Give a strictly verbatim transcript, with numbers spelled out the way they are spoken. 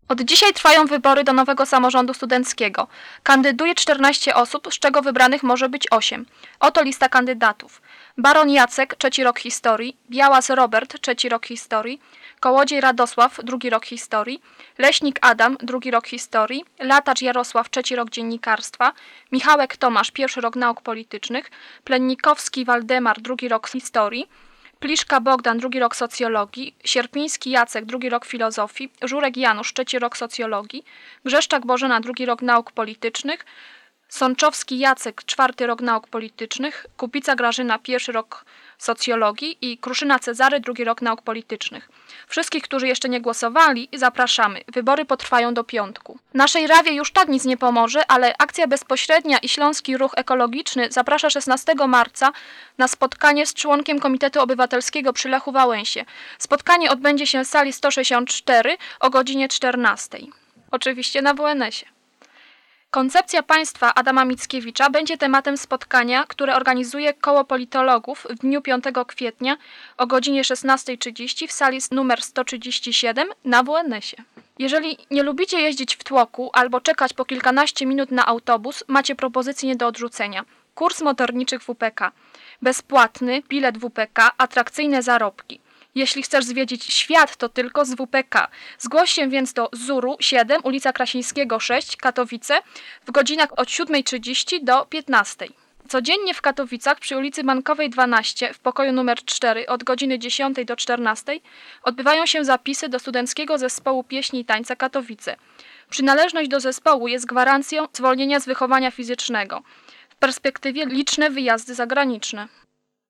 Od dzisiaj trwają wybory do nowego samorządu studenckiego. Kandyduje czternaście osób, z czego wybranych może być osiem. Oto lista kandydatów. Baron Jacek, trzeci rok historii, Białas Robert, trzeci rok historii, Kołodziej Radosław, drugi rok historii, Leśnik Adam, drugi rok historii, Latacz Jarosław, trzeci rok dziennikarstwa, Michałek Tomasz, pierwszy rok nauk politycznych, Plennikowski Waldemar, drugi rok historii, Pliszka Bogdan, drugi rok socjologii, Sierpiński Jacek, drugi rok filozofii, Żurek Janusz, trzeci rok socjologii, Grzeszczak Bożena, drugi rok nauk politycznych, Sączowski Jacek, czwarty rok nauk politycznych, Kupica Grażyna, pierwszy rok socjologii i Kruszyna Cezary, drugi rok nauk politycznych. Wszystkich, którzy jeszcze nie głosowali, zapraszamy. Wybory potrwają do piątku. Naszej Rawie już tak nic nie pomoże, ale Akcja Bezpośrednia i Śląski Ruch Ekologiczny zaprasza szesnastego marca na spotkanie z członkiem Komitetu Obywatelskiego przy Lechu Wałęsie. Spotkanie odbędzie się w sali sto sześćdziesiąt cztery o godzinie czternastej. Oczywiście na W N S ie. Koncepcja państwa Adama Mickiewicza będzie tematem spotkania, które organizuje Koło Politologów w dniu piątego kwietnia o godzinie szesnastej trzydzieści w sali numer sto trzydzieści siedem na W N S ie. Jeżeli nie lubicie jeździć w tłoku albo czekać po kilkanaście minut na autobus, macie propozycję nie do odrzucenia. Kurs motorniczych W P K. Bezpłatny bilet W P K, atrakcyjne zarobki. Jeśli chcesz zwiedzić świat, to tylko z W P K. Zgłoś się więc do Zuru siedem, ulica Krasińskiego sześć, Katowice w godzinach od siódmej trzydzieści do piętnastej. Codziennie w Katowicach przy ulicy Bankowej dwanaście w pokoju numer cztery od godziny dziesiątej do czternastej odbywają się zapisy do Studenckiego Zespołu Pieśni i Tańca Katowice. Przynależność do zespołu jest gwarancją zwolnienia z wychowania fizycznego. W perspektywie liczne wyjazdy zagraniczne.